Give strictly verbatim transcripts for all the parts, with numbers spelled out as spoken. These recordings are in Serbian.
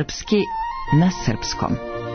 Srpski na srpskom.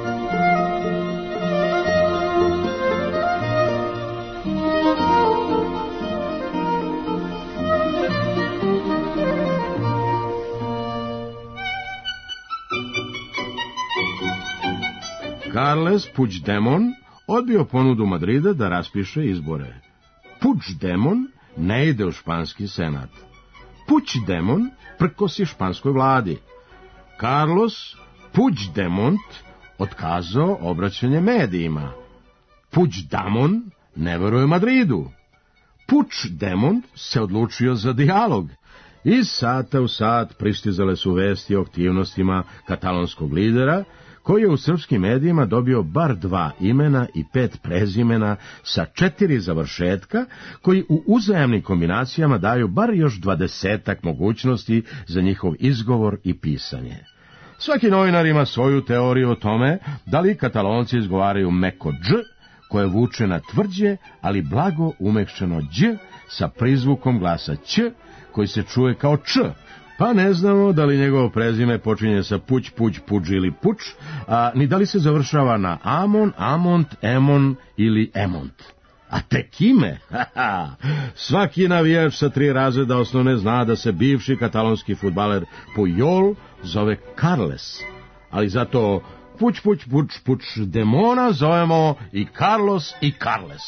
Carles Puigdemont odbio ponudu Madrida da raspiše izbore. Puigdemont ne ide u španski senat. Puigdemont prkosi španskoj vladi. Carlos Puigdemont otkazao obraćanje medijima. Puigdemont ne veruje Madridu. Puigdemont se odlučio za dijalog. Iz sata u sat pristizale su vesti o aktivnostima katalonskog lidera, koji je u srpskim medijima dobio bar dva imena i pet prezimena sa četiri završetka, koji u uzajamnim kombinacijama daju bar još dvadesetak mogućnosti za njihov izgovor i pisanje. Svaki novinar ima svoju teoriju o tome da li Katalonci izgovaraju meko dž, koje vuče na tvrđe, ali blago umekšeno đ sa prizvukom glasa ć, koji se čuje kao č, pa ne znamo da li njegovo prezime počinje sa puć, puć, puđ ili puč, a ni da li se završava na amon, amont, emon ili emont. A tek ime? Svaki navijač sa tri razreda osnovne zna da se bivši katalonski fudbaler Pujol zove Carles, ali zato puć, puć, puć, puć demona zovemo i Carlos i Carles.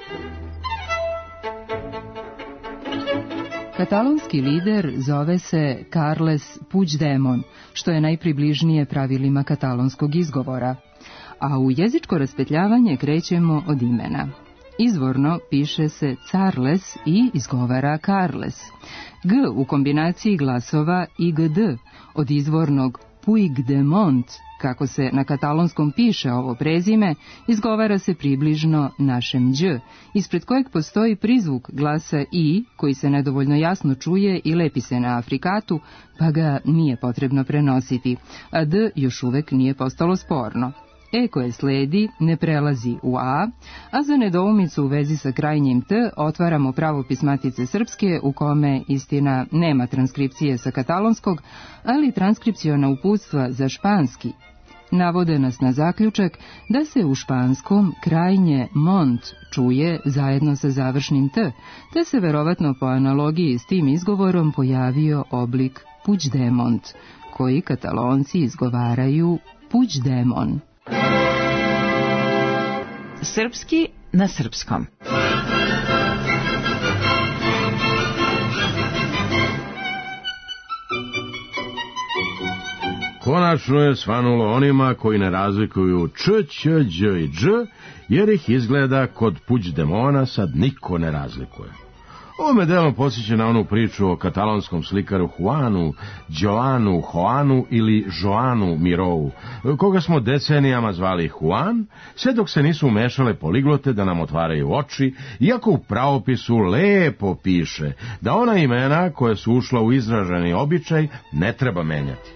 Katalonski lider zove se Carles Puigdemont, što je najpribližnije pravilima katalonskog izgovora, a u jezičko raspetljavanje krećemo od imena. Izvorno piše se Carles i izgovara Carles. G u kombinaciji glasova i gd, od izvornog Puigdemont, kako se na katalonskom piše ovo prezime, izgovara se približno našem đ, ispred kojeg postoji prizvuk glasa i, koji se nedovoljno jasno čuje i lepi se na afrikatu, pa ga nije potrebno prenositi, a d još uvek nije postalo sporno. E koje sledi ne prelazi u a, a za nedoumicu u vezi sa krajnjim t otvaramo pravopis Matice Srpske, u kome, istina, nema transkripcije sa katalonskog, ali transkripciona uputstva za španski navode nas na zaključak da se u španskom krajnje mont čuje zajedno sa završnim t, te se verovatno po analogiji s tim izgovorom pojavio oblik Puigdemont, koji Katalonci izgovaraju Puigdemont. Srpski na srpskom. Konačno je svanulo onima koji ne razlikuju č, ć, đ i dž, jer ih izgleda kod Puigdemona sad niko ne razlikuje. Ovo me delom podsjeća na onu priču o katalonskom slikaru Juanu, Joanu, Joanu ili Joanu Mirou, koga smo decenijama zvali Juan, sve dok se nisu umešale poliglote da nam otvaraju oči, iako u pravopisu lepo piše da ona imena koja su ušla u izraženi običaj ne treba menjati.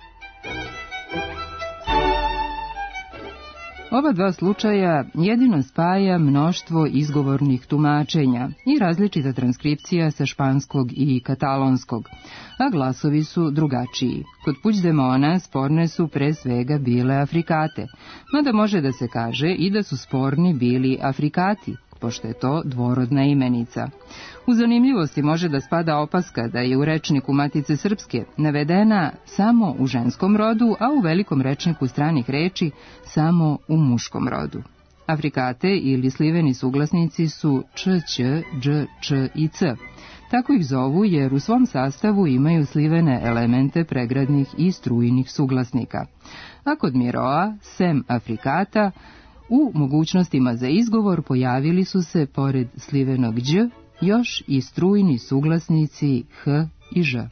Ova dva slučaja jedino spaja mnoštvo izgovornih tumačenja i različita transkripcija sa španskog i katalonskog, a glasovi su drugačiji. Kod Puigdemona sporne su pre svega bile afrikate, mada može da se kaže i da su sporni bili afrikati, pošto je to dvorodna imenica. U zanimljivosti može da spada opaska da je u rečniku Matice Srpske navedena samo u ženskom rodu, a u velikom rečniku stranih reči samo u muškom rodu. Afrikate ili sliveni suglasnici su č, ć, dž, č i c. Tako ih zovu jer u svom sastavu imaju slivene elemente pregradnih i strujnih suglasnika. A kod Miroa, sem afrikata, u mogućnostima za izgovor pojavili su se, pored slivenog đ, još i strujni suglasnici h i ž.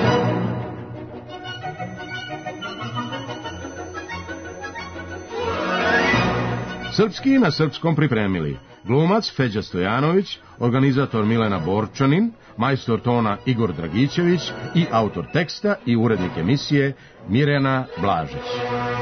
Srpski na srpskom pripremili glumac Feđa Stojanović, organizator Milena Borčanin, majstor tona Igor Dragićević i autor teksta i urednik emisije Mirjana Blažić.